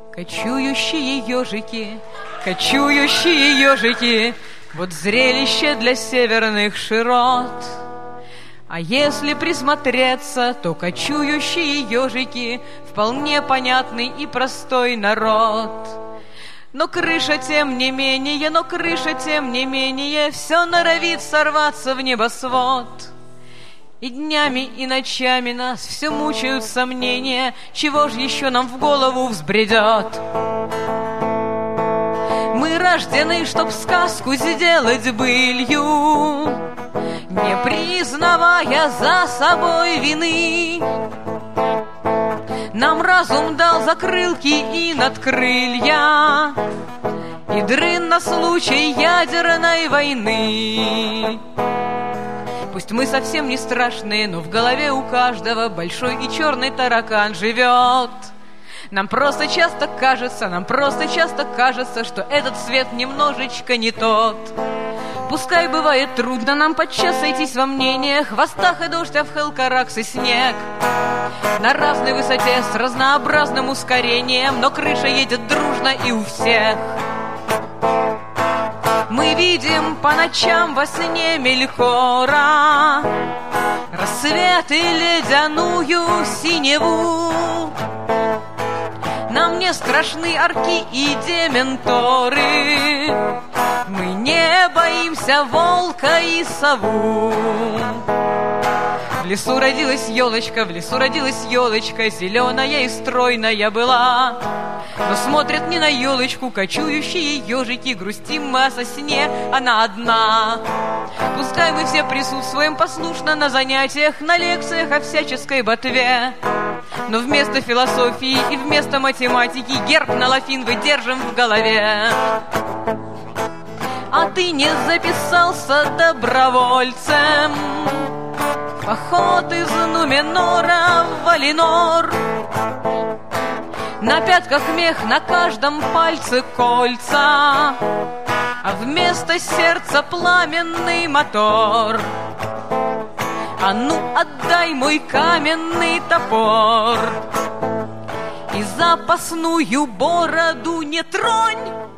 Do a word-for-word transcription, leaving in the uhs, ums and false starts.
Кочующие ежики, кочующие ежики, вот зрелище для северных широт. А если присмотреться, то кочующие ежики вполне понятный и простой народ. Но крыша, тем не менее, но крыша, тем не менее, все норовит сорваться в небосвод. И днями, и ночами нас все мучают сомнения, чего ж еще нам в голову взбредет. Мы рождены, чтоб сказку сделать былью, не признавая за собой вины. Нам разум дал закрылки и надкрылья, и дрын на случай ядерной войны. Пусть мы совсем не страшные, но в голове у каждого большой и черный таракан живет. Нам просто часто кажется, нам просто часто кажется, что этот свет немножечко не тот. Пускай бывает трудно нам подчас сойтись во мнениях, в хвостах и дождь, а в Хелкаракс и снег. На разной высоте с разнообразным ускорением, но крыша едет дружно и у всех. Мы видим по ночам во сне Мелькора рассвет и ледяную синеву. Нам не страшны орки и дементоры, мы не боимся волка и сову. В лесу родилась елочка, в лесу родилась елочка, зеленая и стройная была. Но смотрят не на елочку кочующие ежики, грустим мы о сосне, она одна. Пускай мы все присутствуем послушно на занятиях, на лекциях о всяческой ботве, но вместо философии и вместо математики герб на лафин выдержим в голове. А ты не записался добровольцем в поход из Нуменора в Валинор? На пятках мех, на каждом пальце кольца, а вместо сердца пламенный мотор. А ну отдай мой каменный топор и запасную бороду не тронь.